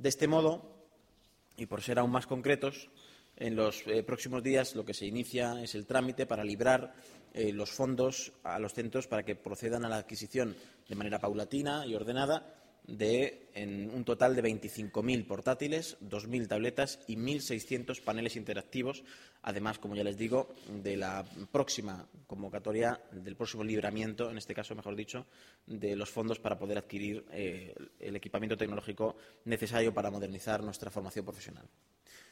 De este modo, y por ser aún más concretos, en los próximos días lo que se inicia es el trámite para librar los fondos a los centros para que procedan a la adquisición de manera paulatina y ordenada en un total de 25.000 portátiles, 2.000 tabletas y 1.600 paneles interactivos, además, como ya les digo, de la próxima convocatoria, del próximo libramiento, en este caso, mejor dicho, de los fondos para poder adquirir el equipamiento tecnológico necesario para modernizar nuestra formación profesional.